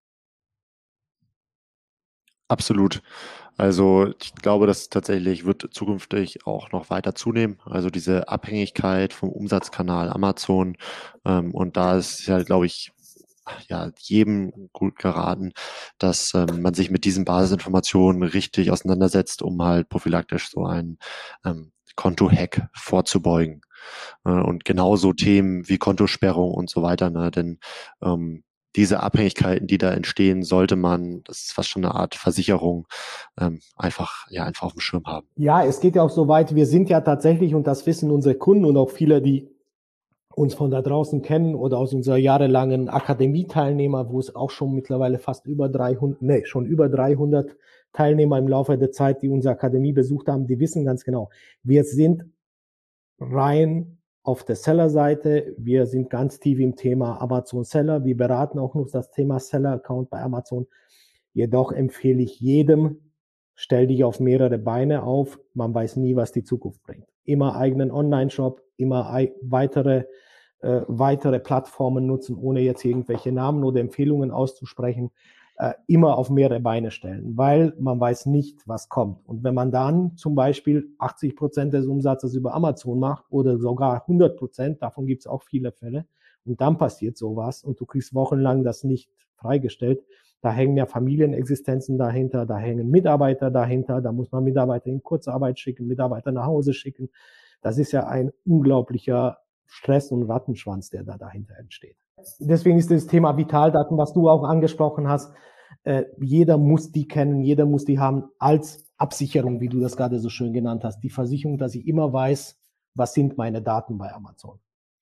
Absolut. Also ich glaube, das tatsächlich wird zukünftig auch noch weiter zunehmen. Also diese Abhängigkeit vom Umsatzkanal Amazon. Ähm, und da ist ja, glaube ich, ja, jedem gut geraten, dass ähm, man sich mit diesen Basisinformationen richtig auseinandersetzt, um halt prophylaktisch so einen ähm, Konto-Hack vorzubeugen. Äh, und genauso Themen wie Kontosperrung und so weiter, ne? Denn ähm, diese Abhängigkeiten, die da entstehen, sollte man, das ist fast schon eine Art Versicherung, ähm, einfach, ja, einfach auf dem Schirm haben. Ja, es geht ja auch so weit, wir sind ja tatsächlich, und das wissen unsere Kunden und auch viele, die uns von da draußen kennen oder aus unserer jahrelangen Akademie-Teilnehmer, wo es auch schon mittlerweile fast über dreihundert, nee, schon über dreihundert Teilnehmer im Laufe der Zeit, die unsere Akademie besucht haben, die wissen ganz genau, wir sind rein auf der Seller-Seite. Wir sind ganz tief im Thema Amazon Seller. Wir beraten auch noch das Thema Seller-Account bei Amazon. Jedoch empfehle ich jedem, stell dich auf mehrere Beine auf. Man weiß nie, was die Zukunft bringt. Immer eigenen Online-Shop, immer weitere, äh, weitere Plattformen nutzen, ohne jetzt irgendwelche Namen oder Empfehlungen auszusprechen. Äh, immer auf mehrere Beine stellen, weil man weiß nicht, was kommt. Und wenn man dann zum Beispiel achtzig Prozent des Umsatzes über Amazon macht oder sogar hundert Prozent, davon gibt es auch viele Fälle, und dann passiert sowas und du kriegst wochenlang das nicht freigestellt, da hängen ja Familienexistenzen dahinter, da hängen Mitarbeiter dahinter, da muss man Mitarbeiter in Kurzarbeit schicken, Mitarbeiter nach Hause schicken. Das ist ja ein unglaublicher Stress und Rattenschwanz, der da dahinter entsteht. Deswegen ist das Thema Vitaldaten, was du auch angesprochen hast, äh, jeder muss die kennen, jeder muss die haben als Absicherung, wie du das gerade so schön genannt hast. Die Versicherung, dass ich immer weiß, was sind meine Daten bei Amazon.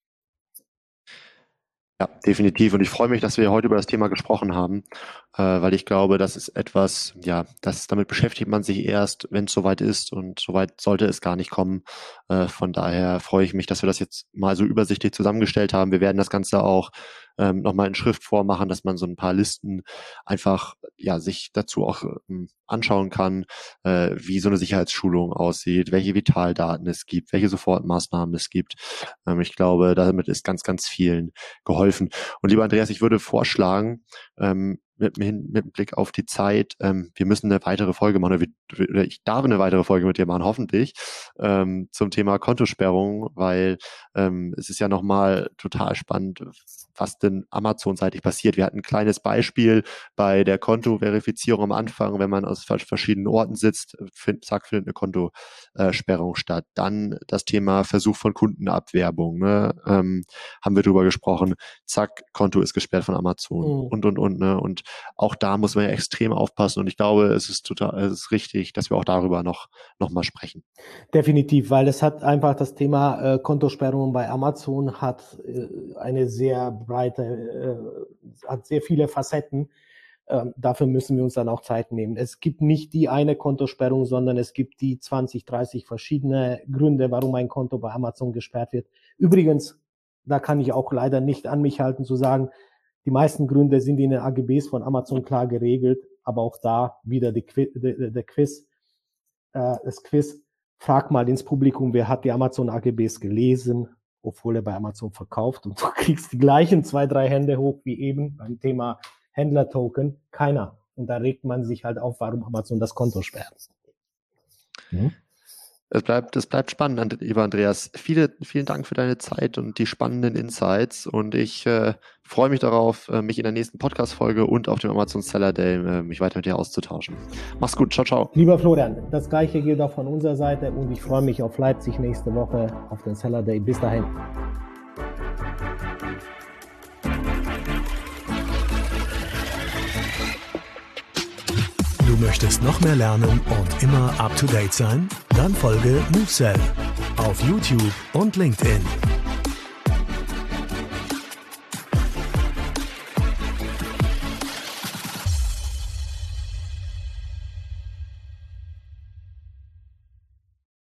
Ja, definitiv. Und ich freue mich, dass wir heute über das Thema gesprochen haben, äh, weil ich glaube, das ist etwas, ja, das, damit beschäftigt man sich erst, wenn es soweit ist, und soweit sollte es gar nicht kommen. Äh, von daher freue ich mich, dass wir das jetzt mal so übersichtlich zusammengestellt haben. Wir werden das Ganze auch ähm, nochmal in Schriftform machen, dass man so ein paar Listen einfach, ja, sich dazu auch ähm, anschauen kann, äh, wie so eine Sicherheitsschulung aussieht, welche Vitaldaten es gibt, welche Sofortmaßnahmen es gibt. Ähm, ich glaube, damit ist ganz, ganz vielen geholfen. Und lieber Andreas, ich würde vorschlagen, ähm, mit, mit Blick auf die Zeit, ähm, wir müssen eine weitere Folge machen, oder ich darf eine weitere Folge mit dir machen, hoffentlich, ähm, zum Thema Kontosperrung, weil ähm, es ist ja nochmal total spannend, was denn Amazon-seitig passiert. Wir hatten ein kleines Beispiel bei der Kontoverifizierung am Anfang, wenn man aus verschiedenen Orten sitzt, find, zack, findet eine Kontosperrung statt. Dann das Thema Versuch von Kundenabwerbung, ne? ähm, haben wir drüber gesprochen, zack, Konto ist gesperrt von Amazon, mhm. und, und, und, ne? Und auch da muss man ja extrem aufpassen, und ich glaube, es ist total, es ist richtig, dass wir auch darüber noch, noch mal sprechen. Definitiv, weil es hat einfach das Thema äh, Kontosperrung bei Amazon hat äh, eine sehr breite, äh, hat sehr viele Facetten. Ähm, dafür müssen wir uns dann auch Zeit nehmen. Es gibt nicht die eine Kontosperrung, sondern es gibt die zwanzig, dreißig verschiedene Gründe, warum ein Konto bei Amazon gesperrt wird. Übrigens, da kann ich auch leider nicht an mich halten zu sagen, die meisten Gründe sind in den A G Bs von Amazon klar geregelt, aber auch da wieder die Quiz, der, der Quiz, äh, das Quiz. Frag mal ins Publikum, wer hat die Amazon A G Bs gelesen, obwohl er bei Amazon verkauft, und du kriegst die gleichen zwei, drei Hände hoch wie eben beim Thema Händlertoken. Keiner. Und da regt man sich halt auf, warum Amazon das Konto sperrt. Hm? Es bleibt, es bleibt spannend, lieber Andreas. Viele, vielen Dank für deine Zeit und die spannenden Insights. Und ich äh, freue mich darauf, äh, mich in der nächsten Podcast-Folge und auf dem Amazon Seller Day äh, mich weiter mit dir auszutauschen. Mach's gut. Ciao, ciao. Lieber Florian, das Gleiche gilt auch von unserer Seite, und ich freue mich auf Leipzig nächste Woche auf den Seller Day. Bis dahin. Du möchtest noch mehr lernen und immer up to date sein? Dann folge MoveSell auf YouTube und LinkedIn.